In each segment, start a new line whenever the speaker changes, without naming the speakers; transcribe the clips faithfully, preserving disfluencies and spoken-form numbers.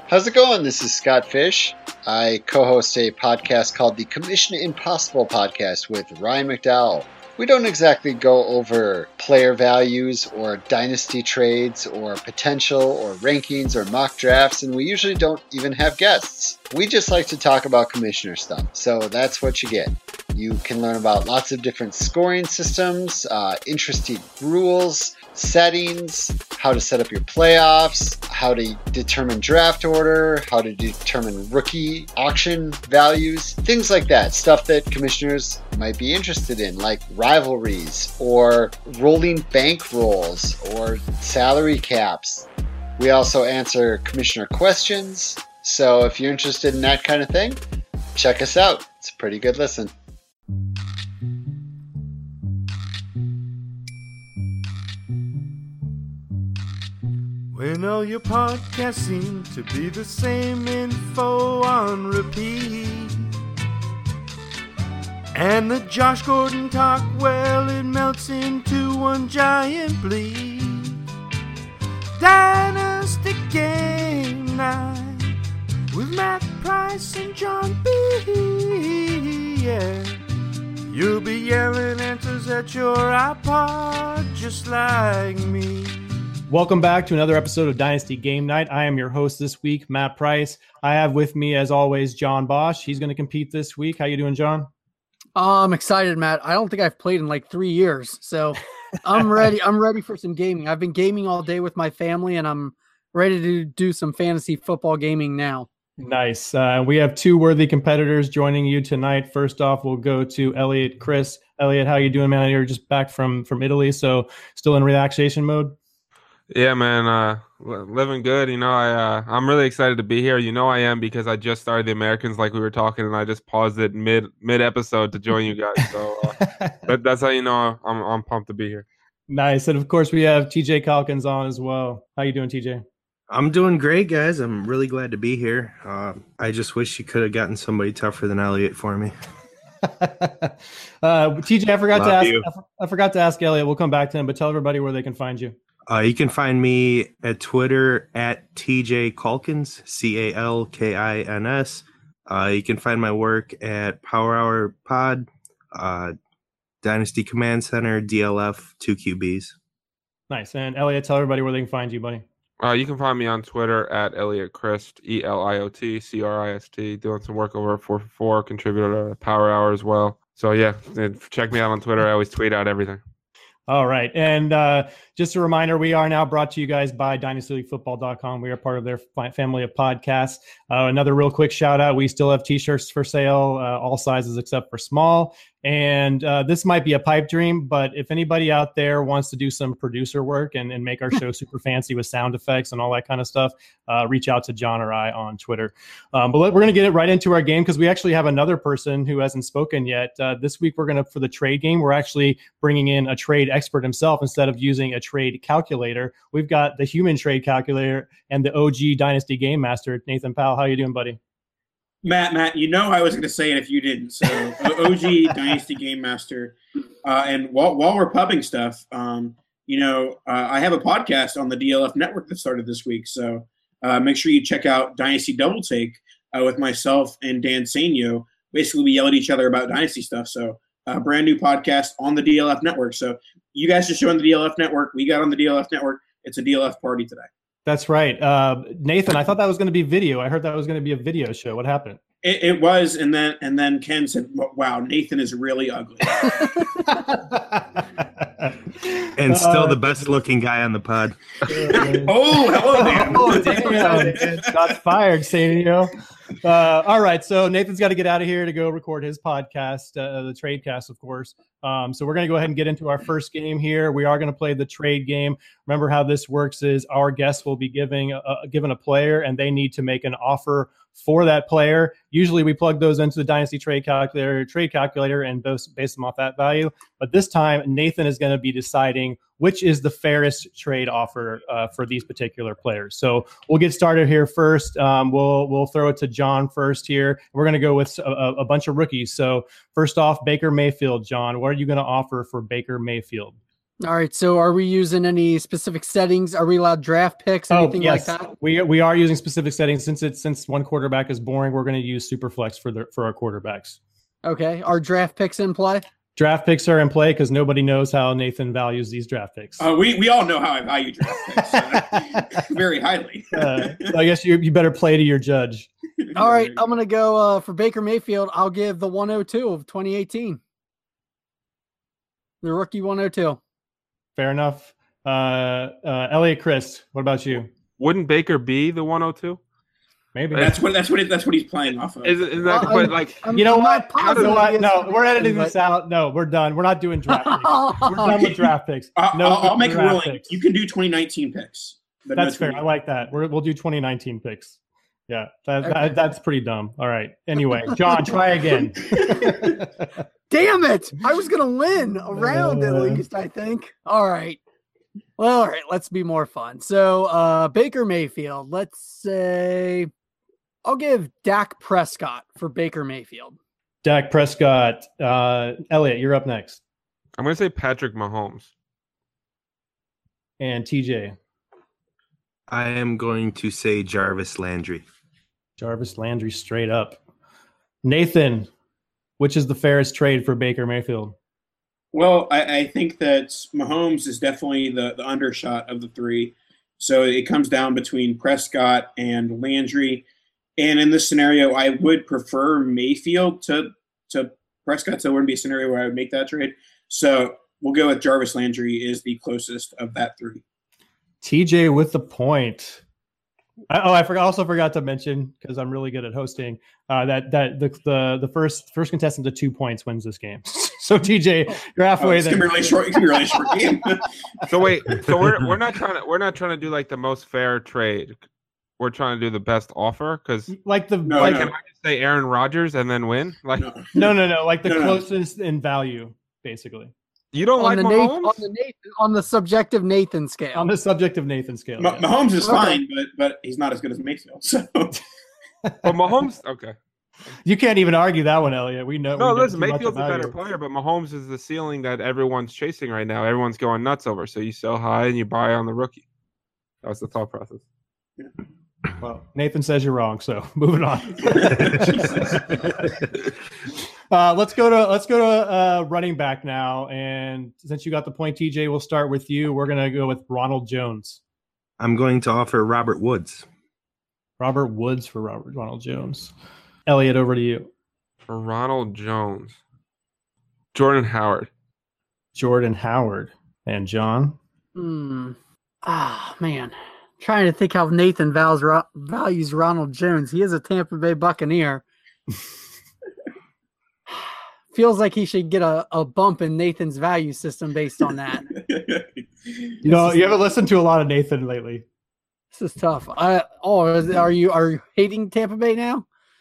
How's it going? This is Scott Fish. I co-host a podcast called the Commission Impossible Podcast with Ryan McDowell. We don't exactly go over player values or dynasty trades or potential or rankings or mock drafts, and we usually don't even have guests. We just like to talk about commissioner stuff, so that's what you get. You can learn about lots of different scoring systems, uh, interesting rules, settings, how to set up your playoffs, how to determine draft order, how to determine rookie auction values, things like that. Stuff that commissioners might be interested in, like rivalries or rolling bank rolls or salary caps. We also answer commissioner questions. So if you're interested in that kind of thing, check us out. It's a pretty good listen.
When all your podcasts seem to be the same info on repeat, and the Josh Gordon talk, well, it melts into one giant bleed. Dynasty Game Night with Matt Price and John B. Yeah, you'll be yelling answers at your iPod just like me.
Welcome back to another episode of Dynasty Game Night. I am your host this week, Matt Price. I have with me, as always, John Bosch. He's going to compete this week. How you doing, John?
Oh, I'm excited, Matt. I don't think I've played in like three years, so I'm ready. I'm ready for some gaming. I've been gaming all day with my family, and I'm ready to do some fantasy football gaming now.
Nice. Uh, we have two worthy competitors joining you tonight. First off, we'll go to Elliot Chris. Elliot, how you doing, man? You're just back from, from Italy, so still in relaxation mode?
Yeah, man, uh, living good. You know, I, uh, I'm really excited to be here. You know I am, because I just started the Americans like we were talking, and I just paused it mid mid episode to join you guys. So uh, that, that's how you know I'm I'm pumped to be here.
Nice. And of course, we have T J Calkins on as well. How you doing, T J?
I'm doing great, guys. I'm really glad to be here. Uh, I just wish you could have gotten somebody tougher than Elliot for me.
uh, T J, I forgot
Love
to ask.
you.
I forgot to ask Elliot. We'll come back to him, but tell everybody where they can find you.
Uh, you can find me at Twitter at T J Calkins, C A L K I N S. Uh, you can find my work at Power Hour Pod, uh, Dynasty Command Center, D L F, two Q Bs.
Nice. And Elliot, tell everybody where they can find you, buddy.
Uh, you can find me on Twitter at Elliot Christ, E L I O T C R I S T, doing some work over at four for four, contributor to Power Hour as well. So yeah, check me out on Twitter. I always tweet out everything.
All right. And uh, just a reminder, we are now brought to you guys by dynasty league football dot com. We are part of their family of podcasts. Uh, another real quick shout out. We still have t-shirts for sale, uh, all sizes except for small. And uh, this might be a pipe dream, but if anybody out there wants to do some producer work and, and make our show super fancy with sound effects and all that kind of stuff, uh, reach out to John or I on Twitter. Um, but let, we're going to get it right into our game, because we actually have another person who hasn't spoken yet. Uh, this week, we're going to, for the trade game, we're actually bringing in a trade expert himself instead of using a trade calculator. We've got the human trade calculator and the O G Dynasty Game Master, Nathan Powell. How you doing, buddy?
Matt, Matt, you know I was going to say it if you didn't. So O G Dynasty Game Master. Uh, and while, while we're pubbing stuff, um, you know, uh, I have a podcast on the D L F network that started this week. So uh, make sure you check out Dynasty Double Take uh, with myself and Dan Sainio. Basically, we yell at each other about Dynasty stuff. So a uh, brand new podcast on the D L F network. So you guys just joined the D L F network. We got on the D L F network. It's a D L F party today.
That's right. Uh, Nathan, I thought that was going to be video. I heard that was going to be a video show. What happened?
It, it was, and then and then Ken said, "Wow, Nathan is really ugly."
And still uh, the best looking guy on the pod.
Oh, hello, Dan.
Oh, damn. Shots fired, Sainio. Uh, all right, so Nathan's got to get out of here to go record his podcast, uh, the Tradecast, of course. Um, so we're going to go ahead and get into our first game here. We are going to play the trade game. Remember how this works is our guests will be giving a, given a player, and they need to make an offer for that player. Usually we plug those into the Dynasty Trade Calculator, trade calculator and base, base them off that value. But this time, Nathan is going to be deciding which is the fairest trade offer uh, for these particular players. So we'll get started here first. Um, we'll we'll throw it to John first here. We're going to go with a, a bunch of rookies. So first off, Baker Mayfield. John, what are you going to offer for Baker Mayfield?
All right. So are we using any specific settings? Are we allowed draft picks? Anything
oh, yes.
like that?
We we are using specific settings since it's since one quarterback is boring. We're going to use Superflex for the for our quarterbacks.
Okay. Are draft picks in play?
Draft picks are in play because nobody knows how Nathan values these draft picks.
Uh, we we all know how I value draft picks uh, very highly.
uh, so I guess you you better play to your judge.
All right. I'm going to go uh, for Baker Mayfield. I'll give the one oh two of twenty eighteen. The rookie one oh two.
Fair enough. Uh, uh, Elliot, Chris, what about you?
Wouldn't Baker be the one oh two?
Maybe
That's what that's what it, that's what he's playing off of.
Is, is that
Well,
but
I'm-
like
I'm-
You know
I'm
what?
not
You know
positive
what?
he is
No,
for
we're
the
editing
rookie,
this out. No, we're done. We're not doing draft picks. We're done with draft picks.
I'll,
No,
I'll, I'll make a
draft
ruling.
picks.
You can do twenty nineteen picks. but no
That's fair. I
twenty
like that. We're, we'll do twenty nineteen picks. Yeah, that,
Okay.
that, that's pretty dumb. All right. Anyway, John, try again.
Damn it. I was going to win a round at
Uh.
least, I think. All right. Well, all right. Let's be more fun. So, uh, Baker Mayfield, let's say I'll give Dak Prescott for Baker Mayfield.
Dak Prescott. Uh, Elliot, you're up next.
I'm gonna say Patrick Mahomes.
And T J.
I am going to say Jarvis Landry.
Jarvis Landry straight up. Nathan, which is the fairest trade for Baker Mayfield?
Well, I, I think that Mahomes is definitely the, the undershot of the three. So it comes down between Prescott and Landry. And in this scenario, I would prefer Mayfield to, to Prescott. So it wouldn't be a scenario where I would make that trade. So we'll go with Jarvis Landry is the closest of that three.
T J with the point. I, oh, I forgot. Also forgot to mention because I'm really good at hosting. Uh, that that the, the the first first contestant to two points wins this game. So T J, you're
Oh,
halfway
it's gonna be
there.
really short. It's gonna be a really short game.
So wait, so we're we're not trying to we're not trying to do like the most fair trade. We're trying to do the best offer because
Like the
No,
like
no.
can I just say Aaron Rodgers and then win? Like
No.
no no no like the
No, no.
closest in value, basically.
you don't
On
like
the, Nathan,
Mahomes?
on the Nathan, on the subjective Nathan scale.
On the subject of Nathan scale.
Ma-
yeah.
Mahomes is
Okay.
fine, but but he's not as good as Mayfield. So
But Mahomes, okay.
You can't even argue that one, Elliot. We know.
No,
we know
listen,
too much
Mayfield's a
about
better
you.
player, but Mahomes is the ceiling that everyone's chasing right now. Everyone's going nuts over. So you sell high and you buy on the rookie. That was the thought process.
Well, Nathan says you're wrong, so moving on. uh, let's go to let's go to uh, running back now, and since you got the point, T J, we'll start with you. We're gonna go with Ronald Jones,
I'm going to offer Robert Woods.
Robert Woods for Robert Ronald Jones. Elliot, over to you.
For Ronald Jones, Jordan Howard.
Jordan Howard and John.
Hmm. Ah, man. Trying to think how Nathan values, values Ronald Jones. He is a Tampa Bay Buccaneer. Feels like he should get a, a bump in Nathan's value system based on that.
You know, you haven't listened to a lot of Nathan lately.
This is tough. I, oh, is- are you are you hating Tampa Bay now?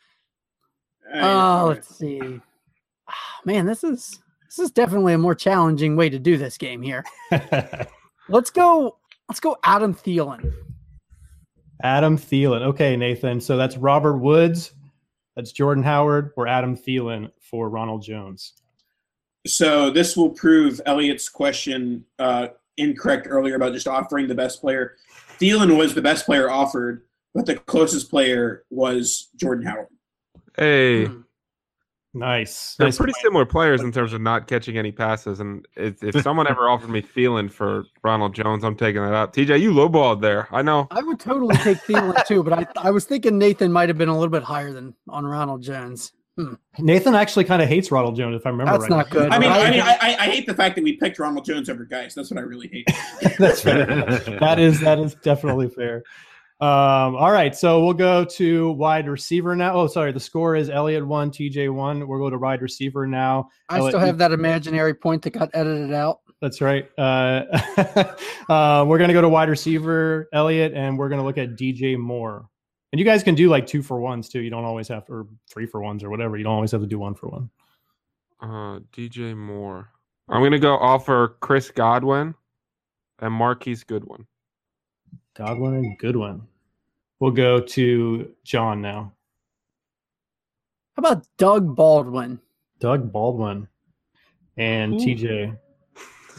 Oh, let's see. Ah, man, this is this is definitely a more challenging way to do this game here. Let's go. Let's go. Adam Thielen.
Adam Thielen. Okay, Nathan. So that's Robert Woods. That's Jordan Howard or Adam Thielen for Ronald Jones.
So this will prove Elliot's question uh, incorrect earlier about just offering the best player. Thielen was the best player offered, but the closest player was Jordan Howard.
Hey,
Hmm.
Nice.
they're
nice
pretty
point.
similar players in terms of not catching any passes. And if, if someone ever offered me Thielen for Ronald Jones, I'm taking that up. T J, you lowballed there. I know.
I would totally take Thielen too, but I I was thinking Nathan might have been a little bit higher than on Ronald Jones.
Nathan actually kind of hates Ronald Jones, if I remember
That's
right.
not good.
I mean,
Right.
I mean, I, I, I hate the fact that we picked Ronald Jones over guys. That's what I really hate.
That's fair. that is that is definitely fair. Um, all right, so we'll go to wide receiver now. Oh, sorry, the score is Elliot one, T J one. We'll go to wide receiver now.
I
Elliot,
still have that imaginary point that got edited out.
That's right. Uh, uh, we're gonna go to wide receiver, Elliot, and we're gonna look at D J Moore. And you guys can do like two for ones too. You don't always have to, or three for ones or whatever. You don't always have to do one for one.
Uh, D J Moore. I'm going to go offer Chris Godwin and Marquise Goodwin.
Godwin and Goodwin. We'll go to John now.
How about Doug Baldwin?
Doug Baldwin and
Ooh.
T J.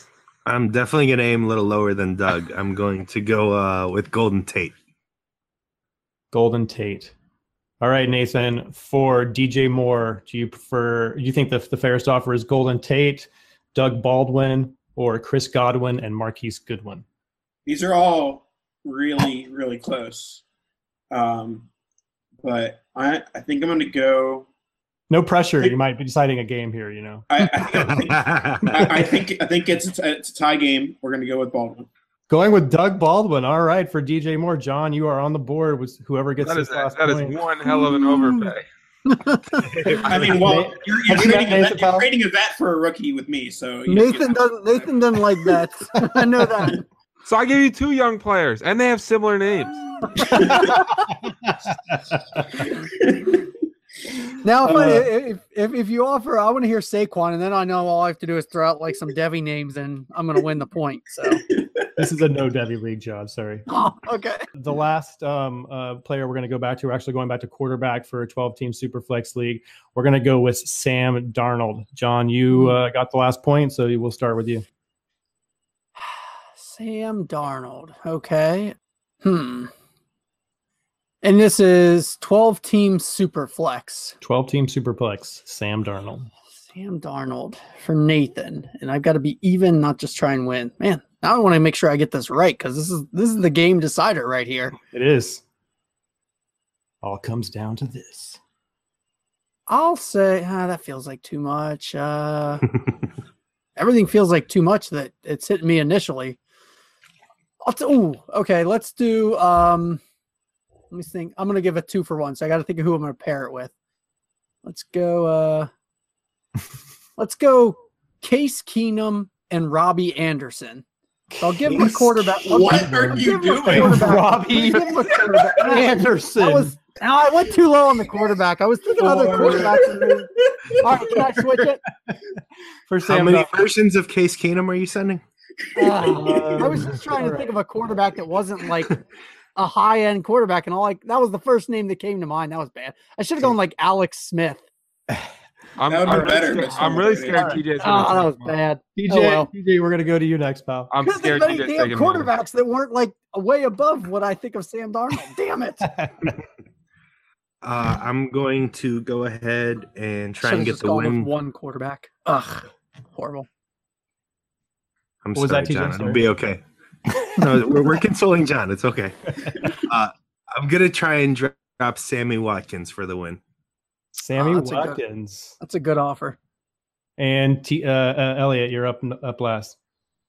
I'm definitely going to aim a little lower than Doug. I'm going to go uh, with Golden Tate.
Golden Tate. All right, Nathan. For D J Moore, do you prefer? Do you think the the fairest offer is Golden Tate, Doug Baldwin, or Chris Godwin and Marquise Goodwin?
These are all really, really close. Um, but I, I think I'm going to go.
No pressure. You might be deciding a game here. You know.
I, I, think, I, I think I think it's a, it's a tie game. We're going to go with Baldwin.
Going with Doug Baldwin. All right, for D J Moore. John, you are on the board with whoever gets
That
this
is
last
that
point.
is one hell of an overpay.
I mean, well, you're, you're,
Have you
trading,
met
a
Nathan
vet, you're
Powell?
trading a vet for a rookie with me, so you,
Nathan
you
doesn't. Nathan doesn't like bets. I know that.
So I give you two young players, and they have similar names.
Now, if, I,
Uh,
if, if if you offer, I want to hear Saquon, and then I know all I have to do is throw out like some Devi names, and I'm going to win the point. So,
This is a no Debbie league, John. Sorry.
oh, okay.
The last um, uh, player we're going to go back to, we're actually going back to quarterback for a twelve-team Superflex league. We're going to go with Sam Darnold. John, you uh, got the last point, so we'll start with you.
Sam Darnold. Okay. Hmm. And this is twelve-team Superflex.
twelve-team Superflex, Sam Darnold.
Sam Darnold for Nathan, and I've got to be even, not just try and win. Man, now I want to make sure I get this right because this is this is the game decider right here.
It is. All comes down to this.
I'll say ah, that feels like too much. Uh, everything feels like too much that it's hitting me initially. I'll t- ooh, okay, let's do. Um, let me think. I'm gonna give a two for one, so I got to think of who I'm gonna pair it with. Let's go. Uh, let's go. Case Keenum and Robbie Anderson. So I'll give him a quarterback. I'll
What
give-
are
I'll
you
give him a
doing?
quarterback.
Robbie
I'll give him a quarterback.
Anderson.
I was. No, I went too low on the quarterback. I was thinking other quarterbacks. All right, can I switch it?
For
How
Sam
many
Darnold.
versions of Case Keenum are you sending?
Uh, I was just trying to think of a quarterback that wasn't like a high end quarterback, and all like that was the first name that came to mind. That was bad. I should have gone like Alex Smith.
I'm,
That would
I'm
be better,
really
but
scared, I'm really
still-
scared T J's
Oh,
gonna
that
take
was
one.
bad.
T J,
Oh, well.
T J, we're going to go to you next, pal.
I'm
Couldn't think
scared
of any
T J's
damn
taking one.
quarterbacks that weren't like way above what I think of Sam Darnold. Damn it!
Uh, I'm going to go ahead and try
Should've
and get
just
the
gone with
win.
one quarterback. Ugh, horrible.
I'm
What was
sorry,
that, T J?
John.
Sorry.
It'll be okay. No, we're, we're consoling John. It's okay. Uh, I'm gonna try and drop Sammy Watkins for the win.
Sammy
Oh, that's a good-
Watkins.
That's a good offer.
And T, uh, uh, Elliot, you're up up last.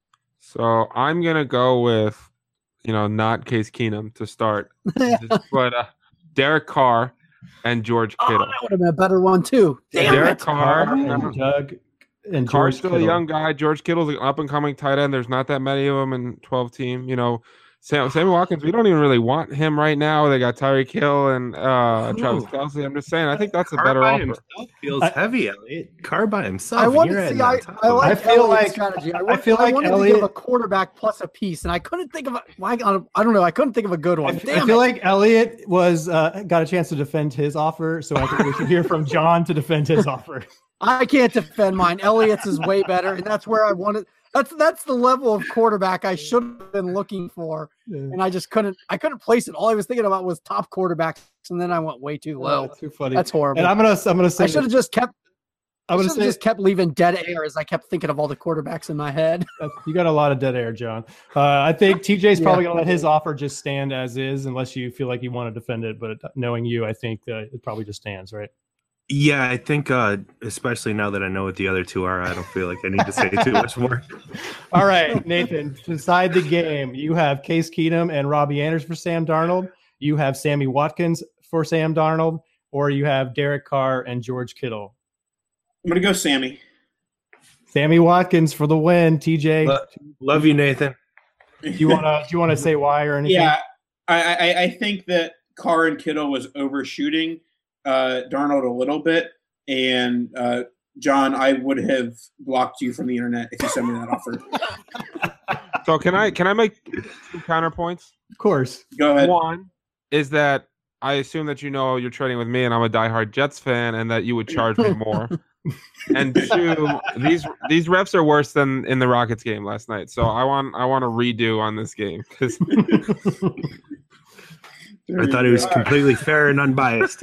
So I'm gonna go with, you know, not Case Keenum to start, but uh, Derek Carr and George
Oh,
Kittle.
that would have been a better one too. Damn
Derek
it!
Carr,
and Doug and
Carr's
George
still
Kittle.
a young guy. George Kittle's an up and coming tight end. There's not that many of them in twelve team. You know, Sam, Sammy Watkins, we don't even really want him right now. They got Tyreek Hill and uh, Travis
Ooh.
Kelce. I'm just saying, I think that's a
Carr
better
by
offer.
himself feels
I-
heavy, Elliot. Carr by himself.
I want
you're
to
adding
see.
on
I,
top
I
of it.
like
I feel
Elliot's
like-
strategy. I,
I
want,
feel
I
like
wanted
Elliot-
to give a quarterback plus a piece, and I couldn't think of a. Why? I don't know. I couldn't think of a good
I,
one.
f-
Damn
I feel
it.
like Elliot was uh, got a chance to defend his offer, so I think we should hear from John to defend his offer.
I can't defend mine. Elliot's is way better, and that's where I wanted. That's that's the level of quarterback I should have been looking for, and I just couldn't. I couldn't place it. All I was thinking about was top quarterbacks, and then I went way too low.
Well, too funny.
That's horrible.
And I'm gonna I'm gonna say
I should have just kept. I
I'm
should
gonna
have
say
just kept leaving dead air as I kept thinking of all the quarterbacks in my head.
Uh, you got a lot of dead air, John. Uh, I think T J's probably
Yeah.
going to let his offer just stand as is, unless you feel like you want to defend it. But knowing you, I think uh, it probably just stands, right?
Yeah, I think, uh, especially now that I know what the other two are, I don't feel like I need to say too much more.
All right, Nathan. To decide the game, you have Case Keenum and Robbie Anderson for Sam Darnold. You have Sammy Watkins for Sam Darnold, or you have Derek Carr and George Kittle.
I'm gonna go Sammy.
Sammy Watkins for the win. T J,
Lo- Love you, Nathan.
do you want to do you want to say why or anything?
Yeah, I, I I think that Carr and Kittle was overshooting uh, Darnold a little bit, and uh, John, I would have blocked you from the internet if you sent me that offer.
So can I can I make two counterpoints?
Of course.
Go ahead.
One is that I assume that you know you're trading with me, and I'm a diehard Jets fan, and that you would charge me more. And two, these these refs are worse than in the Rockets game last night. So I want I want a redo on this game because
I thought it was completely fair and unbiased.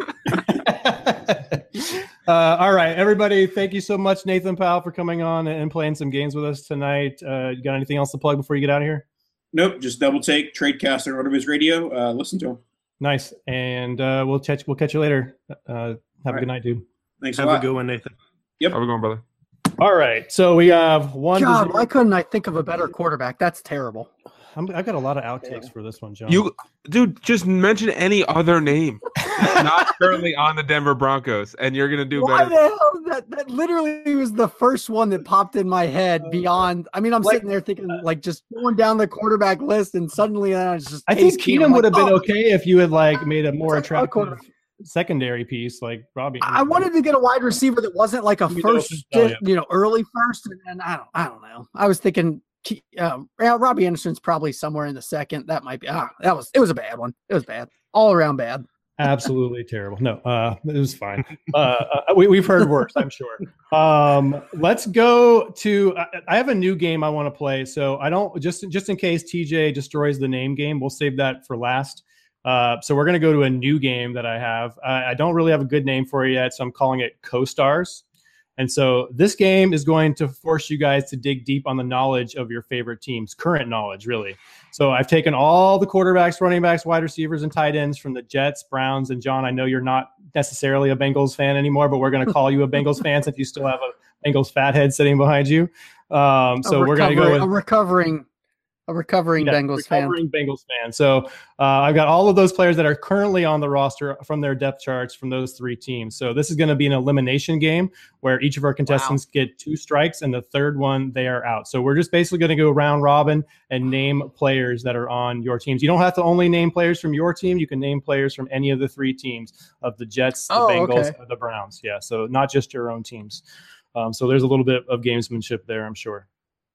Uh, all right, everybody. Thank you so much, Nathan Powell, for coming on and playing some games with us tonight. Uh, you got anything else to plug before you get out of here?
Nope, just double take Tradecast and RotoViz Radio. Uh, listen to them.
Nice, and uh, we'll catch we'll catch you later. Uh, have
right.
a good night, dude.
Thanks
Have
a
a
lot.
good one, Nathan.
Yep.
How we going, brother?
All right, so we have one.
God, why couldn't I think of a better quarterback? That's terrible.
I'm, I've got a lot of outtakes for this one, John.
You, dude, just mention any other name not currently on the Denver Broncos, and you're gonna do
Why
better.
the hell? That that literally was the first one that popped in my head. Beyond, I mean, I'm
Like-
sitting there thinking, like, just going down the quarterback list, and suddenly I was just.
I think
Case Keenum.
Keenum
I'm
would have
like,
been
oh,
okay if you had like made a more
It's like, oh,
attractive secondary piece, like Robbie.
I wanted to get a wide receiver that wasn't like a
Give me
first,
those, oh, yeah.
you know, early first, and, and I don't, I don't know. I was thinking, um, yeah, Robbie Anderson's probably somewhere in the second. That might be. Ah, that was. It was a bad one. It was bad, all around bad.
Absolutely terrible. No, uh, it was fine. Uh, uh, we, we've heard worse, I'm sure. Um, let's go to. I, I have a new game I want to play, so I don't just just in case T J destroys the name game, we'll save that for last. Uh, so we're going to go to a new game that I have. I, I don't really have a good name for it yet, so I'm calling it Co-Stars. And so this game is going to force you guys to dig deep on the knowledge of your favorite teams, current knowledge, really. So I've taken all the quarterbacks, running backs, wide receivers, and tight ends from the Jets, Browns, and John, I know you're not necessarily a Bengals fan anymore, but we're going to call you a Bengals fan since you still have a Bengals fathead sitting behind you. Um, so
a
we're going to go with
a recovering, a recovering
yeah,
Bengals fan.
recovering Bengals fan. So uh, I've got all of those players that are currently on the roster from their depth charts from those three teams. So this is going to be an elimination game where each of our contestants get two strikes, and the third one they are out. So we're just basically going to go round robin and name players that are on your teams. You don't have to only name players from your team. You can name players from any of the three teams of the Jets, the
Oh,
Bengals,
okay.
or the Browns. Yeah, so not just your own teams. Um, so there's a little bit of gamesmanship there, I'm sure.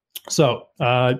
So, uh,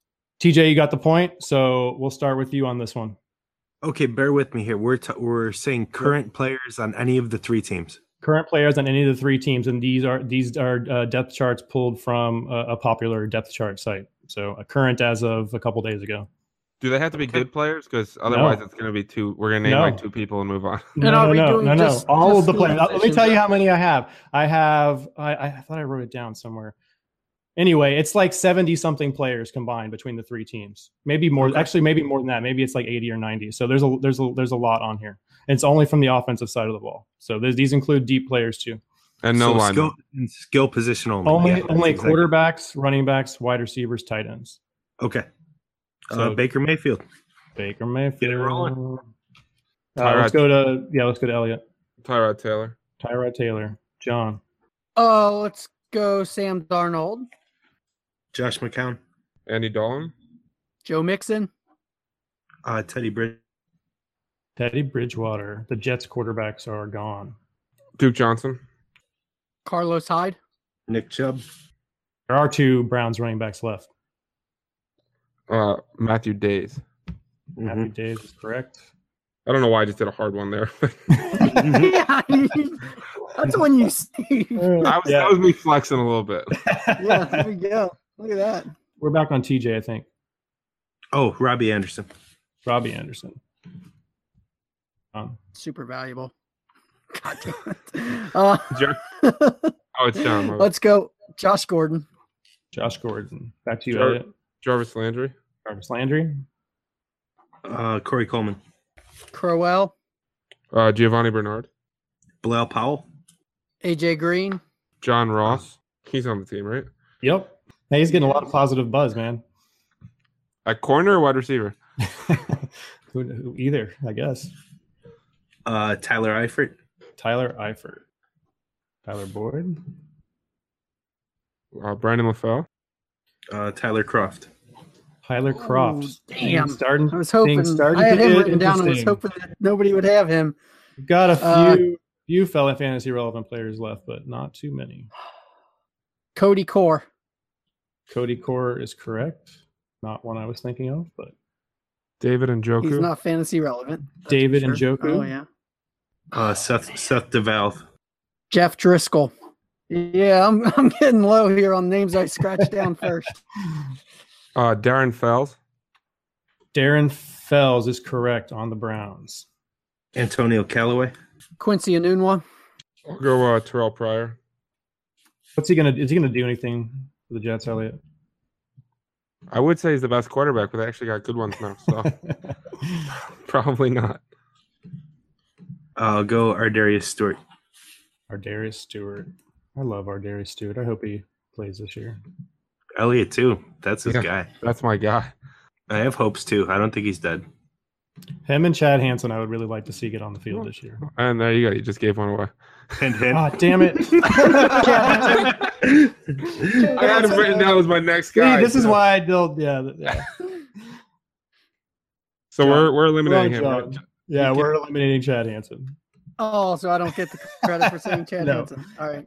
T J, you got the point. So we'll start with you on this one.
Okay, bear with me here. We're t- we're saying current players on any of the three teams.
Current players on any of the three teams, and these are these are uh, depth charts pulled from a, a popular depth chart site. So a current as of a couple days ago.
Do they have to be good players? Because otherwise, it's going to be two. We're going to name
No.
like two people and move on.
No,
are
no,
we
no,
doing
no, no.
just-
All
just
of the
skill
players. Let me
positions?
tell you how many I have. I have. I, I thought I wrote it down somewhere. Anyway, it's like seventy something players combined between the three teams. Maybe more.
Okay.
Actually, maybe more than that. Maybe it's like eighty or ninety. So there's a there's a there's a lot on here. And it's only from the offensive side of the ball. So there's, these include deep players too.
And no
so
line.
skill, skill position only.
Only
Yeah, that's
only
exactly-
quarterbacks, running backs, wide receivers, tight ends.
Okay.
So-
uh, Baker Mayfield.
Baker Mayfield.
Get it rolling.
Uh,
Tyrod.
let's go to yeah. Let's go to Elliott.
Tyrod Taylor.
Tyrod Taylor. John.
Oh, let's go Sam Darnold,
Josh McCown.
Andy Dalton.
Joe Mixon,
Uh, Teddy Bridge.
Teddy Bridgewater. The Jets quarterbacks are gone.
Duke Johnson.
Carlos Hyde.
Nick Chubb.
There are two Browns running backs left.
Uh, Matthew Days.
Matthew
Mhm.
Days is correct.
I don't know why I just did a hard one there.
Yeah, that's when you see.
that, was,
Yeah.
that was me flexing a little bit.
Yeah, there we go. Look at that.
We're back on T J, I think.
Oh, Robbie Anderson.
Robbie Anderson. Um,
Super valuable. God damn it. Uh,
Jer- Oh, it's John. my bad.
let's go, Josh Gordon.
Josh Gordon. Back to you,
Jar-
Elliott.
Jarvis Landry.
Jarvis Landry.
Uh, Corey Coleman.
Crowell,
Uh, Giovanni Bernard.
Bilal Powell.
A J Green,
John Ross. He's on the team, right?
Yep. Hey, he's getting a lot of positive buzz, man.
At corner or wide receiver?
who, who, either, I guess.
Uh, Tyler Eifert.
Tyler Eifert. Tyler Boyd.
Uh, Brandon LaFell.
Uh, Tyler Croft.
Tyler Croft.
Oh, damn.
Things Starting,
I was hoping
things starting
I had
to
him
get
written down. I was
interesting.
hoping that nobody would have him.
We've got a few
Uh,
few fellow fantasy relevant players left, but not too many.
Cody Core,
Cody Core is correct. Not one I was thinking of, but
David Njoku.
he's not fantasy relevant. that's for
David
sure.
Njoku.
Oh yeah.
Uh, Seth Seth DeValve.
Jeff Driscoll, Yeah, I'm I'm getting low here on names I scratched down first.
Uh, Darren Fells.
Darren Fells is correct on the Browns.
Antonio Callaway.
Quincy Enunwa.
I'll go uh, Terrell Pryor.
What's he gonna? Is he gonna do anything for the Jets, Elliot?
I would say he's the best quarterback, but they actually got good ones now, so probably not.
I'll go Ardarius Stewart.
Ardarius Stewart. I love Ardarius Stewart. I hope he plays this year.
Elliot too. That's his
Yeah.
guy.
That's my guy.
I have hopes too. I don't think he's dead.
Him and Chad Hansen, I would really like to see get on the field this year.
And there you go. You just gave one away.
Hint, hint.
Ah, damn it!
I had him written down as my next
See,
guy.
this is
so-
why I don't. Yeah, yeah.
So
John.
we're we're eliminating him.
John.
Right?
Yeah,
You
we're eliminating Chad Hansen.
Oh, so I don't get the credit for saying Chad
No.
Hansen. All right.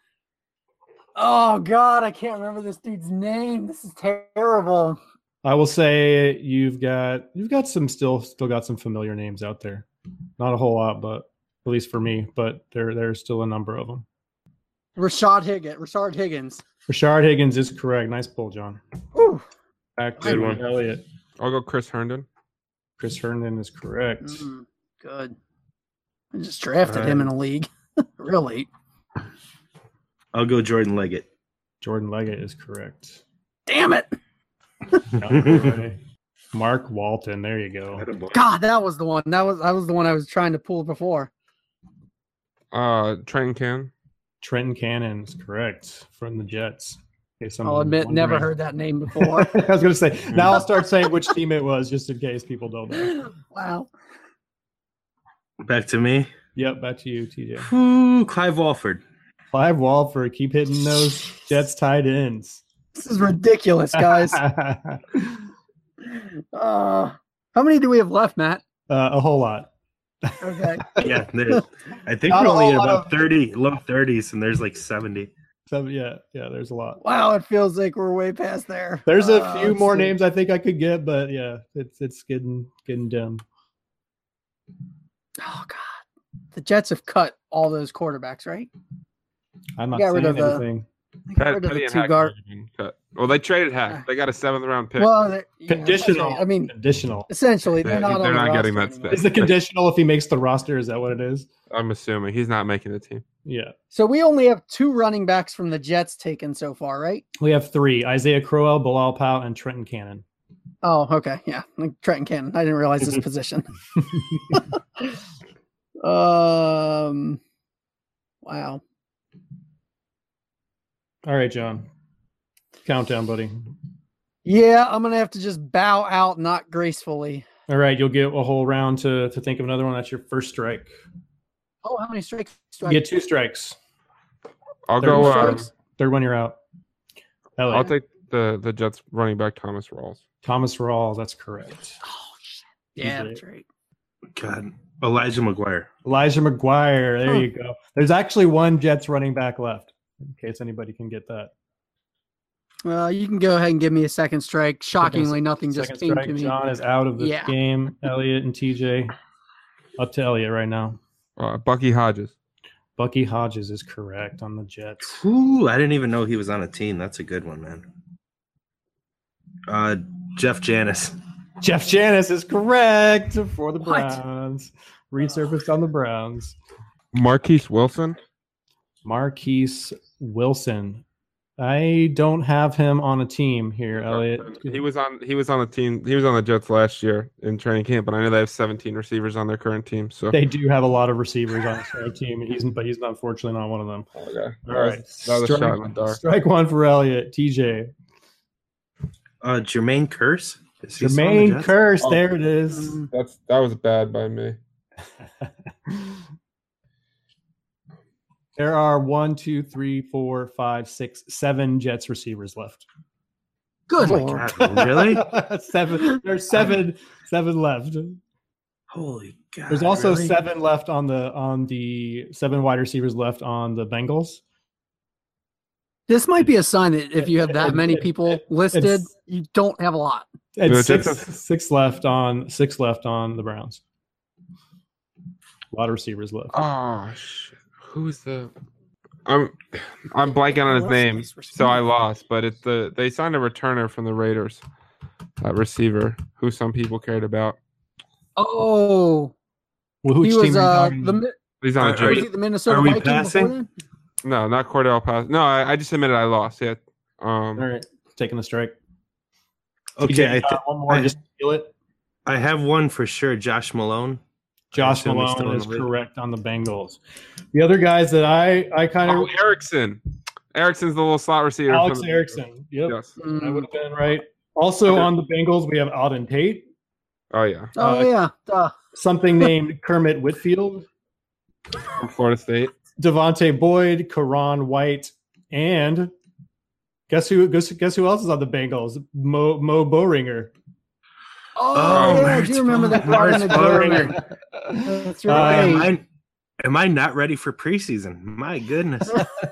Oh God, I can't remember this dude's name. This is terrible.
I will say you've got you've got some still still got some familiar names out there. Not a whole lot, but at least for me. But there there's still a number of them.
Rashad Higgins. Rashard Higgins.
Rashard Higgins is correct. Nice pull, John.
Whew.
Back
Good
to
one.
Elliot.
I'll go Chris Herndon.
Chris Herndon is correct.
Mm, good. I just drafted him in a league. Really?
I'll go Jordan Leggett.
Jordan Leggett is correct.
Damn it.
Mark Walton. There you go.
God, that was the one. That was that was the one I was trying to pull before.
Uh, Trenton Cannon.
Trenton Cannon is correct from the Jets. In case
I'll
someone
admit, never
wondering.
heard that name before.
I was going to say, now I'll start saying which team it was just in case people don't know.
Wow.
Back to me.
Yep, back to you, T J.
Ooh, Clive Walford.
Clive Walford, keep hitting those Jets tight ends.
This is ridiculous, guys. uh, how many do we have left, Matt?
Uh, a whole lot.
Okay.
Yeah, there's, I think
Not
we're
a
only at
whole lot
about
of-
thirty, low thirties, and there's like seventy.
So, yeah, yeah, there's a lot.
Wow, it feels like we're way past there.
There's a
Uh,
few
let's
more
see.
names I think I could get, but yeah, it's it's getting getting dim.
Oh God, the Jets have cut all those quarterbacks, right?
I'm not
Got rid
saying
of the-
anything.
They got
Pat,
rid of
Petty
the
and
two
Hack
guard.
might have been cut. Well, they traded Hack. They got a seventh round pick.
Well, they- yeah,
Conditional.
okay. I mean,
conditional.
essentially, they're
Yeah,
not.
they're
on the
not getting
roster
that
anymore.
Is the conditional if he makes the roster? Is that what it is?
I'm assuming he's not making the team.
Yeah.
So we only have two running backs from the Jets taken so far, right?
We have three: Isaiah Crowell, Bilal Powell, and Trenton Cannon.
Oh, okay, yeah, like Trenton Cannon. I didn't realize this position. um, wow.
All right, John. Countdown, buddy.
Yeah, I'm gonna have to just bow out, not gracefully.
All right, you'll get a whole round to to think of another one. That's your first strike.
Oh, how many strikes do
You
I
get two strikes.
I'll
Third
go.
one
Um,
strikes. Third one, you're out. Elliot.
I'll take the the Jets running back Thomas Rawls.
Thomas Rawls. That's correct.
Yeah,
He's
that's right.
God, Elijah McGuire.
Elijah McGuire. There
Huh.
you go. There's actually one Jets running back left, in case anybody can get that.
Well, you can go ahead and give me a second strike. Shockingly, nothing just
Second
came
strike.
to me.
John is out of this
Yeah.
game. Elliot and T J. Up to Elliot right now.
Uh, Bucky Hodges.
Bucky Hodges is correct on the Jets.
Ooh, I didn't even know he was on a team. That's a good one, man. Uh, Jeff Janis.
Jeff Janis is correct for the
What?
Browns. Resurfaced on the Browns.
Marquise Wilson.
Marquise Wilson. I don't have him on a team here, Elliot.
He was on. He was on the team. He was on the Jets last year in training camp, but I know they have seventeen receivers on their current team. So
They do have a lot of receivers on their team, and he's but he's not, unfortunately not one of them.
okay.
All right,
that was a
strike,
shot in the dark.
strike one for Elliot. T J.
Uh, Jermaine Curse. Is he still on the
Jermaine
Jets?
Curse.
Oh.
There it is.
Um,
That's that was bad by me.
There are one, two, three, four, five, six, seven Jets receivers left.
good
Oh my
lord.
God, really?
seven. There's seven. Seven left.
Holy God.
There's also
really?
seven left on the on the seven wide receivers left on the Bengals.
This might be a sign that if you have that many people listed,
It's-
you don't have a lot.
And
Yeah,
six,
Jets have-
six left on six left on the Browns. A lot of receivers left.
Oh shit! Who's the? I'm I'm blanking on his
Lost
name,
this for
so I
Smith.
lost. But it's the they signed a returner from the Raiders, a receiver who some people cared about.
Oh,
Well, which
he
team
was
are you
uh
talking
the
about?
Mi-
He's on a
Are- are
was
Jets.
he the Minnesota
are we
Viking
passing?
before then?
No, not Cordell Pass. No, I, I just admitted I lost. Yeah. Um,
All right, taking a strike.
Okay,
T J,
I,
you
th-
got one more
I-
just to steal it.
I have one for sure. Josh Malone. I
Josh
assume he's still
Malone
in
is
the league.
correct on the Bengals. The other guys that I I kind of
oh, Erickson. Erickson's the little slot receiver.
Alex
from the
Erickson. Yep,
Yes.
I
Mm.
would have been right. Also on the Bengals, we have Auden Tate,
Oh yeah,
Oh
Uh,
yeah, duh.
something named Kermit Whitfield,
from Florida State.
Devontae Boyd, Karan White, and guess who? Guess, guess who else is on the Bengals? Mo Mo Bowringer.
Oh,
Oh,
yeah, I
Mark
do remember that.
Mark
Martin
Bowringer.
That's
Uh,
Am
right.
I, am I not ready for preseason? My goodness.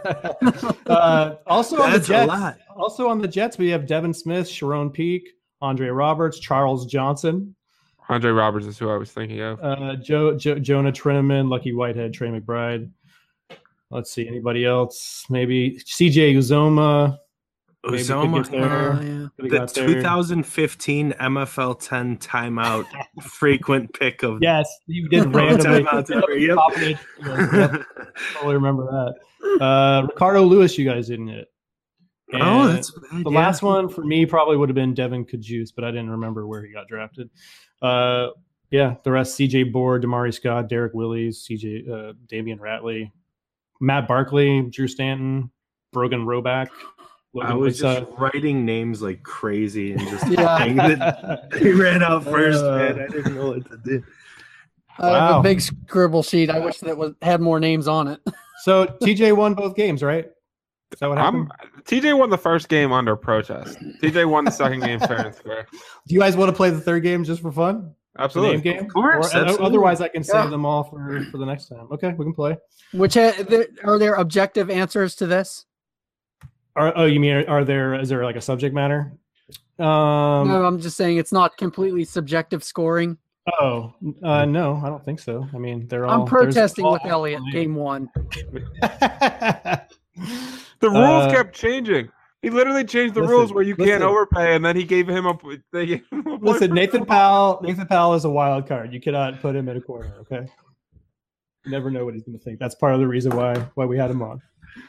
uh, also on the
That's a
Jets.
lot.
Also on the Jets, we have Devin Smith, Sharon Peak, Andre Roberts, Charles Johnson,
Andre Roberts is who I was thinking of.
uh, Joe, jo- Jonah Trinnaman, Lucky Whitehead, Trey McBride. Let's see, anybody else? Maybe C J Uzoma. Maybe could
Uzoma,
get there.
Oh, yeah.
Could've
the
got there.
two thousand fifteen M F L ten timeout frequent pick of
Yes, you did randomly.
Timeouts ever, yep.
Top of it. Yep, totally remember that. Uh, Ricardo Lewis, you guys didn't hit.
Oh,
And
that's bad,
the
yeah.
last one for me probably would have been Devin Kajus, but I didn't remember where he got drafted. Uh, yeah, the rest: C J Board, Damari Scott, Derek Willis, C J, uh, Damian Ratley, Matt Barkley, Drew Stanton, Brogan Roback.
I was just writing names like crazy and just
Yeah.
hoping he ran out first,
Uh,
man. I didn't know what to do.
I have
Wow.
a big scribble sheet. I wish that was had more names on it.
So T J won both games, right? Is that what happened?
I'm T J won the first game under protest. T J won the second game fair and square.
Do you guys want to play the third game just for fun? The
Absolutely.
name game?
Of course,
Or, uh,
absolutely.
otherwise, I can save
Yeah.
them all for, for the next time. Okay, we can play.
Which ha- there, are there objective answers to this?
Are, oh, you mean are there? Is there like a subject matter? Um.
no, I'm just saying it's not completely subjective scoring.
Oh, uh, no, I don't think so. I mean, they're all.
I'm protesting
there's
with
all-
Elliot game one.
The rules
Uh,
kept changing. He literally changed the
listen,
rules where you can't
listen.
overpay, and then he gave him a. They gave him a point
Listen,
for-
Nathan Powell. Nathan Powell is a wild card. You cannot put him in a corner. Okay. You never know what he's going to think. That's part of the reason why why we had him on.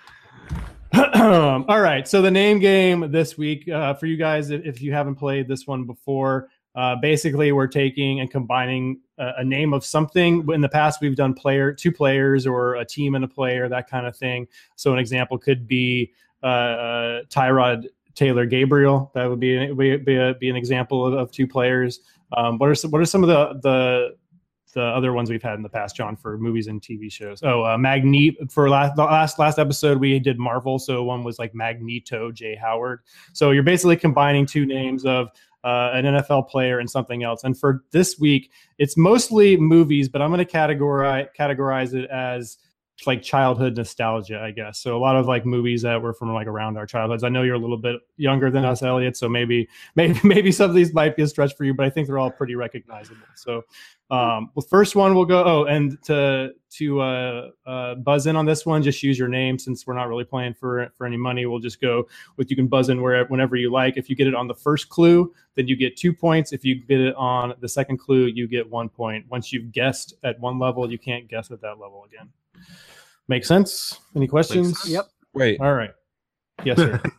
All right. So the name game this week uh, for you guys, if, if you haven't played this one before, uh, basically we're taking and combining a, a name of something. In the past, we've done player, two players, or a team and a player, that kind of thing. So an example could be uh, uh, Tyrod Taylor Gabriel. That would be be, be, a, be an example of, of two players. Um, what are some, what are some of the the the other ones we've had in the past, John, for movies and T V shows? Oh, uh, Magneto. For last the last last episode, we did Marvel, so one was like Magneto J. Howard. So you're basically combining two names of uh, an N F L player and something else. And for this week, it's mostly movies, but I'm going to categorize categorize it as like childhood nostalgia, I guess. So a lot of like movies that were from like around our childhoods. I know you're a little bit younger than us, Elliot, so maybe maybe maybe some of these might be a stretch for you, but I think they're all pretty recognizable. So um the first one we'll go oh and to to uh uh buzz in on this one, just use your name. Since we're not really playing for for any money, we'll just go with, you can buzz in wherever whenever you like. If you get it on the first clue, then you get two points. If you get it on the second clue, you get one point. Once you've guessed at one level, you can't guess at that level again. Make sense? Any questions?
sense.
Yep.
Wait.
All right. Yes,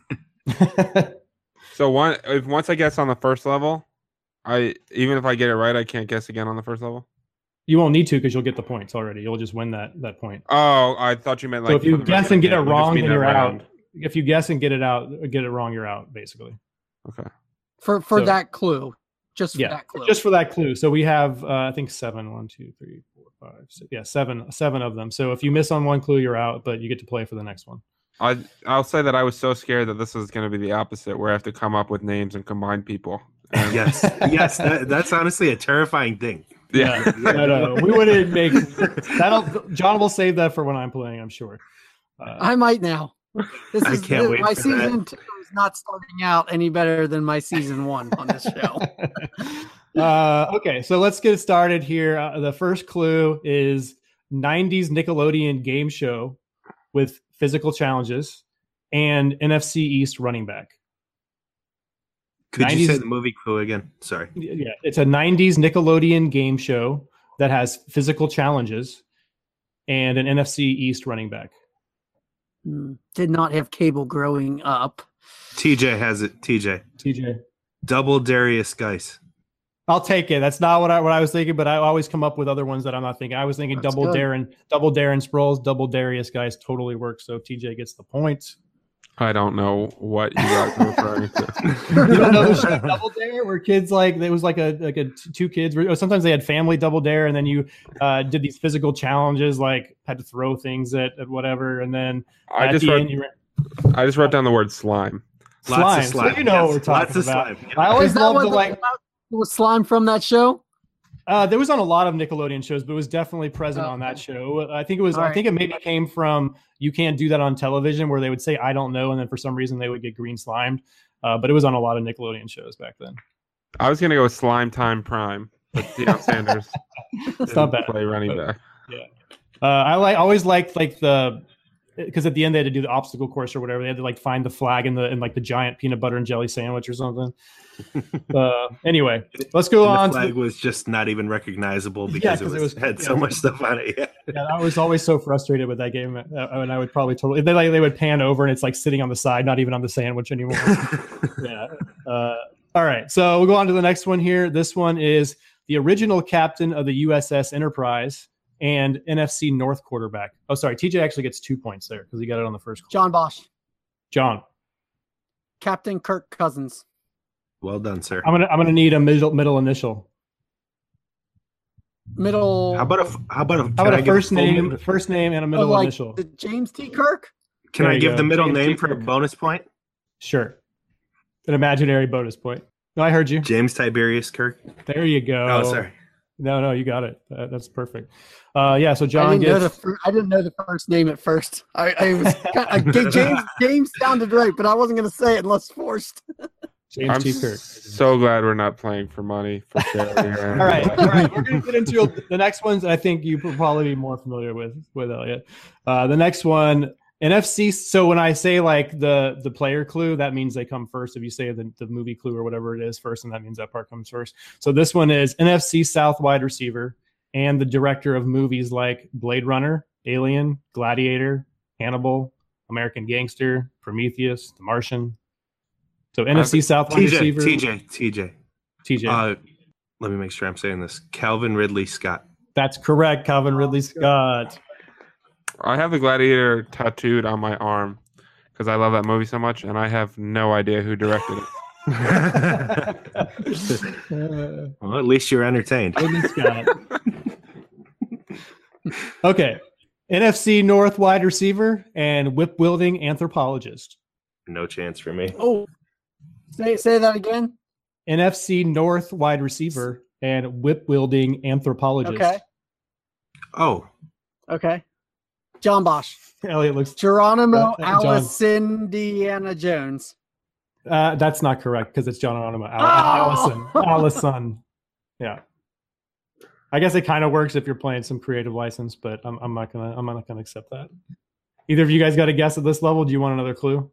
sir.
So one, if once I guess on the first level, I even if I get it right, I can't guess again on the first level.
You won't need to because you'll get the points already. You'll just win that that point.
Oh, I thought you meant like.
so if you
for the rest
guess
of the
and get
game,
it
it'll just
wrong,
be
then
that
you're
round.
out. If you guess and get it out, get it wrong, you're out, basically.
Okay.
For for
So-
that clue. Just for
Yeah,
that clue.
just for that clue. So we have, uh, I think, seven. One, two, three, four, five, six. Yeah, seven, seven of them. So if you miss on one clue, you're out, but you get to play for the next one.
I I'll say that I was so scared that this was going to be the opposite, where I have to come up with names and combine people. And-
Yes, yes, that, that's honestly a terrifying thing.
Yeah.
no, no, we wouldn't make that'll. John will save that for when I'm playing, I'm sure. Uh,
I might now. This
I
is
can't
this-
wait
my
for
season
that.
two is not starting out any better than my season one on this show.
uh, okay, so let's get started here. Uh, the first clue is nineties Nickelodeon game show with physical challenges, and N F C East running back.
Could
nineties,
you say the movie clue again? Sorry.
Yeah, it's a nineties Nickelodeon game show that has physical challenges and an N F C East running back.
Hmm. Did not have cable growing up.
T J has it. T J.
T J.
Double Darius Geis.
I'll take it. That's not what I what I was thinking, but I always come up with other ones that I'm not thinking. I was thinking
That's
double
good.
Darren, double Darren Sproles, double Darius guys totally works. So T J gets the point.
I don't know what you guys are referring to.
You don't know the show Double Dare, where kids like it was like a like a t- two kids. Or sometimes they had family Double Dare, and then you uh, did these physical challenges, like had to throw things at, at whatever, and then
I
at
just
the
wrote,
end you ran,
I just wrote down the word slime.
slime.
Lots of slime.
So you know
yes.
what we're talking
Lots of
about.
slime. Yep.
I always
Is that
love
what
the
the-
like.
Was slime from that show?
Uh, there was on a lot of Nickelodeon shows, but it was definitely present
Oh,
on that
okay.
show. I think it was.
All
I
right.
think it maybe came from "You Can't Do That on Television," where they would say "I don't know," and then for some reason they would get green slimed. Uh, but it was on a lot of Nickelodeon shows back then.
I was gonna go with Slime Time Prime, but Deion Sanders
It's not bad.
play running
but-
back.
Uh, I like always liked like the because at the end they had to do the obstacle course or whatever. They had to like find the flag in the in like the giant peanut butter and jelly sandwich or something. uh, anyway, let's go
And
on.
the
To
flag
the,
was just not even recognizable
Yeah,
because
'cause
it,
it
was,
was-
had so
yeah.
much stuff on it. Yeah.
yeah, I was always so frustrated with that game, uh, and I would probably totally they like they would pan over and it's like sitting on the side, not even on the sandwich anymore. yeah. Uh, all right, so we'll go on to the next one here. This one is the original captain of the U S S Enterprise and N F C North quarterback. Oh, sorry, T J actually gets two points there because he got it on the first.
John Bosch,
John,
Captain Kirk Cousins.
Well done, sir.
I'm gonna I'm gonna need a middle middle initial.
Middle.
How about a how about a,
How
can
about
I
a
give
first
full
name,
middle-
first name, and a
oh,
middle
like
initial?
the James T. Kirk?
Can
There
I
you
give
go.
the middle
James
name
T.
for a
Kirk.
bonus point?
Sure, an imaginary bonus point. No, I heard you.
James Tiberius Kirk.
There you go.
Oh, sorry.
No, no, you got it. That, that's perfect. Uh, yeah, so
I
John
didn't know the
gets.
fir- I didn't know the first name at first. I, I was kind of, James James sounded right, but I wasn't going to say it unless forced.
James
I'm
T. Kirk.
so glad we're not playing for money for charity here.
All right, all right. We're going to get into the next ones. I think you will probably be more familiar with with Elliot. Uh, the next one, N F C. So when I say like the the player clue, that means they come first. If you say the, the movie clue or whatever it is first, and that means that part comes first. So this one is N F C South wide receiver and the director of movies like Blade Runner, Alien, Gladiator, Hannibal, American Gangster, Prometheus, The Martian. So N F C South wide
T J,
receiver.
T J, T J.
T J.
Uh, let me make sure I'm saying this. Calvin Ridley Scott.
That's correct, Calvin Ridley Scott.
I have the Gladiator tattooed on my arm because I love that movie so much, and I have no idea who directed it.
Uh,
Well, at least you're entertained.
Ridley Scott. Okay. N F C North wide receiver and whip wielding anthropologist.
No chance for me.
Oh, say say that again.
N F C North wide receiver and whip wielding anthropologist.
Okay.
Oh,
Okay. John Bosch,
Elliot looks.
Geronimo
Uh, John.
Alice Indiana Jones.
Uh, that's not correct because it's John Geronimo. Al-
Oh!
Allison. Allison. Yeah. I guess it kind of works if you're playing some creative license, but I'm, I'm not gonna. I'm not gonna accept that. Either of you guys got a guess at this level? Do you want another clue?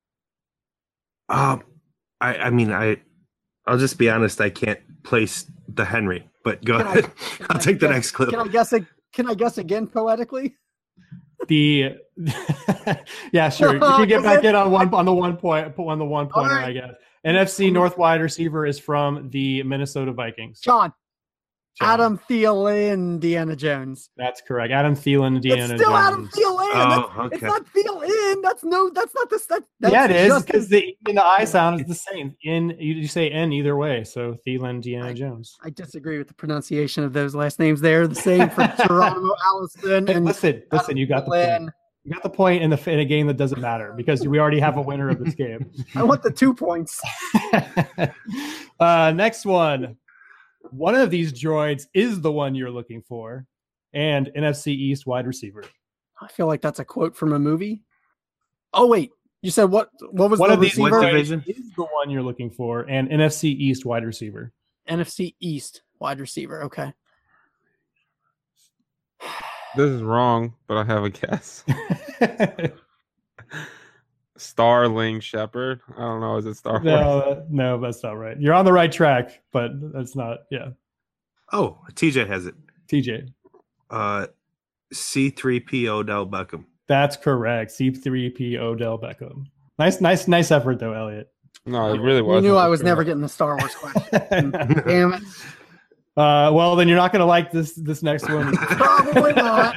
um, I, I mean, I, I'll just be honest. I can't place the Henry, but go
Can I-
ahead.
can
I'll
I
take the
guess-
next clue.
Can I guess it? Can I guess again poetically?
The yeah, sure. You can get back in on one on the one point on the one pointer,
right.
I guess. N F C North wide receiver is from the Minnesota Vikings.
John,
John.
Adam Thielen, Indiana Jones.
That's correct. Adam Thielen, Indiana
it's still Adam
Jones.
Thielen.
Oh,
That's-
okay.
It's not Thielen. That's no. That's not this. That, that's
Yeah, it is
just
because the in the I sound is the same. In you, you say N either way. So Thielen, Indiana
I-
Jones.
I disagree with the pronunciation of those last names. They're the same for Geronimo Allison
Hey,
and
listen, listen. You got the
Thielen.
point. You got the point in the in a game that doesn't matter because we already have a winner of this game.
I want the two points.
uh, next one. One of these droids is the one you're looking for, and N F C East wide receiver.
I feel like that's a quote from a movie. Oh wait, you said what? What was
One
the
of these
receiver?
What
droids
division?
is the one you're looking for, and N F C East wide receiver.
N F C East wide receiver. Okay.
This is wrong, but I have a guess. Starling Shepherd. I don't know. Is it Star Wars?
No, no, that's not right. You're on the right track, but that's not. Yeah,
Oh, T J has it.
T J.
Uh, C three P Odell Beckham.
That's correct. C three P Odell Beckham. Nice, nice, nice effort though, Elliot.
No, it really
You
was.
knew I was never getting the Star Wars question. Damn it.
Uh, well, then you're not going to like this this next one.
Probably not.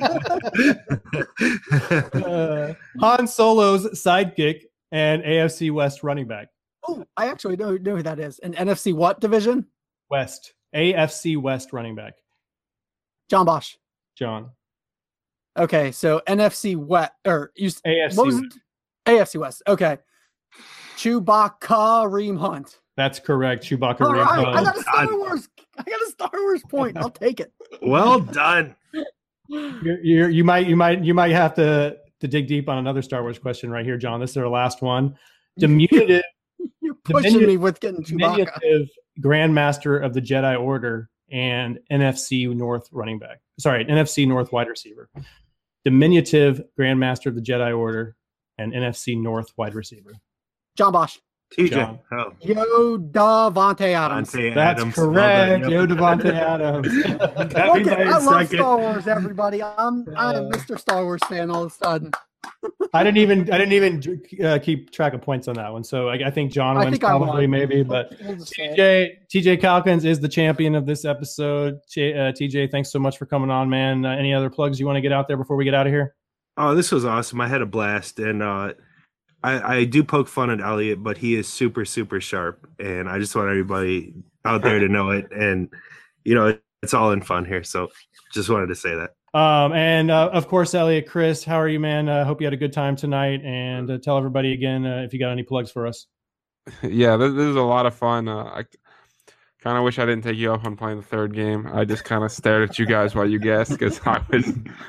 uh, Han Solo's sidekick and A F C West running back.
Oh, I actually know, know who that is. An N F C what division?
West. A F C West running back.
John Bosch.
John.
Okay, so N F C West or you,
A F C
what was
West.
it? A F C West. Okay. Chewbacca Reem Hunt.
That's correct. Chewbacca.
All
Reem
right,
Hunt.
I got a Star Wars. I got a Star Wars point. I'll take it.
Well done.
You're, you're, you might, you might, you might have to to dig deep on another Star Wars question right here, John. This is our last one. Diminutive,
You're pushing
Diminu-
me with getting Chewbacca.
diminutive Grandmaster of the Jedi Order and N F C North running back. Sorry, N F C North wide receiver. Diminutive Grandmaster of the Jedi Order and N F C North wide receiver.
John Bosch.
T J.
John.
Oh,
Yo Davante Adams.
Devontae
That's
Adams.
correct.
Well
Yo,
done.
Devontae Adams.
Got me
Look at-
by a
I love
second.
Star Wars, everybody. I'm I am Mister Star Wars fan all of a sudden.
I didn't even I didn't even uh, keep track of points on that one. So I, I think John
I
wins
think I won.
probably maybe, but
We'll just say it.
T J T J Calkins is the champion of this episode. T, uh, T J, thanks so much for coming on, man. Uh, any other plugs you want to get out there before we get out of here?
Oh, this was awesome. I had a blast. And uh, I, I do poke fun at Elliot, but he is super, super sharp. And I just want everybody out there to know it. And, you know, it's all in fun here. So just wanted to say that.
Um, and uh, of course, Elliot, Chris, how are you, man? I uh, hope you had a good time tonight. And uh, tell everybody again uh, if you got any plugs for us.
Yeah, this, this is a lot of fun. Uh, I kind of wish I didn't take you up on playing the third game. I just kind of stared at you guys while you guessed because I was.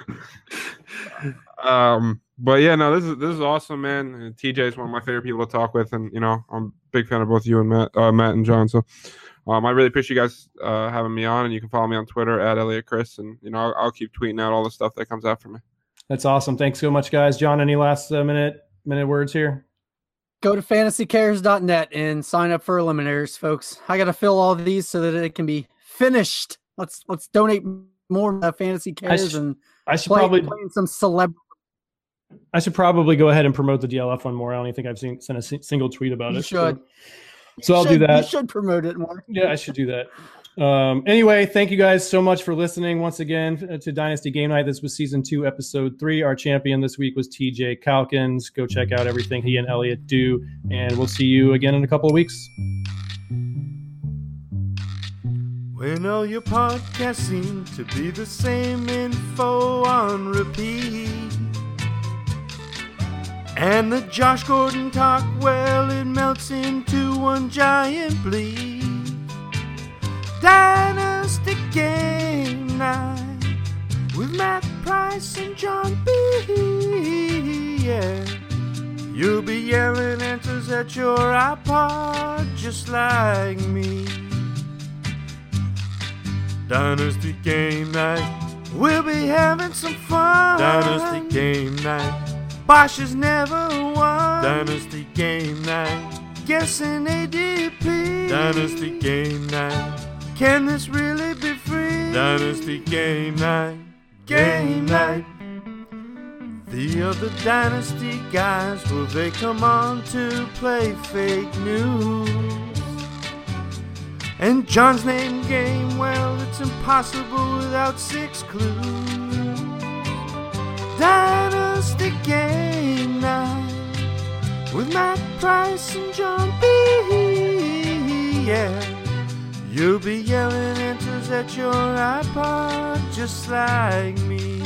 um, but yeah, no, this is this is awesome, man. And T J is one of my favorite people to talk with, and you know, I'm a big fan of both you and Matt, uh, Matt and John. So, um, I really appreciate you guys uh, having me on, and you can follow me on Twitter at Elliot Chris, and you know, I'll, I'll keep tweeting out all the stuff that comes after me.
That's awesome. Thanks so much, guys. John, any last uh, minute minute words here?
Go to fantasy cares dot net and sign up for eliminators, folks. I got to fill all of these so that it can be finished. Let's let's donate more to Fantasy Cares
sh-
and
I should
play,
probably
playing some celeb.
I should probably go ahead and promote the D L F one more. I don't think I've seen sent a si- single tweet about
You
it.
should.
So, so I'll
should,
do that.
You should promote it more.
Yeah, I should do that. Um, anyway, thank you guys so much for listening once again to Dynasty Game Night. This was season two, episode three. Our champion this week was T J Calkins. Go check out everything he and Elliot do, and we'll see you again in a couple of weeks.
When all your podcasts seem to be the same info on repeat, and the Josh Gordon talk, well, it melts into one giant bleed. Dynasty Game Night with Matt Price and John B. Yeah, you'll be yelling answers at your iPod just like me. Dynasty Game Night, we'll be having some fun. Dynasty Game Night, Bosch has never won. Dynasty Game Night, guessing A D P. Dynasty Game Night, can this really be free? Dynasty Game Night, Game Night. The other Dynasty guys, will they come on to play fake news? And John's name game, well, it's impossible without six clues. Dynasty Game Night with Matt Price and John B. Yeah, you'll be yelling answers at your iPod just like me.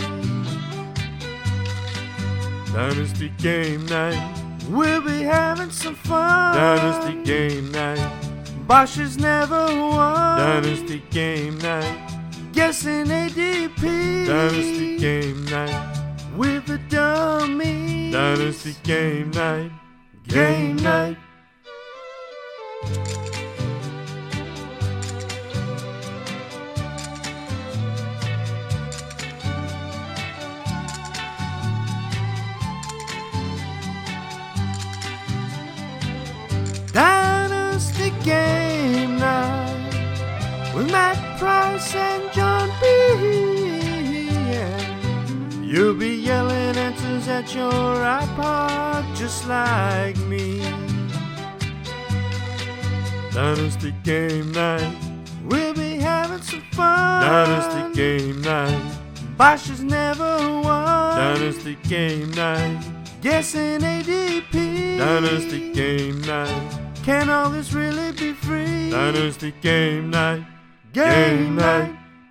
Dynasty Game Night, we'll be having some fun. Dynasty Game Night, Bosch has never won. Dynasty Game Night, guessing A D P. Dynasty Game Night, with the dummy. Dynasty Game Night, Game Night. with Matt Price and John B. Yeah. You'll be yelling answers at your iPod just like me. Dynasty Game Night, we'll be having some fun. Dynasty Game Night, Bosch has never won. Dynasty Game Night, guessing A D P. Dynasty Game Night, can all this really be free? Dynasty Game Night, Game Night.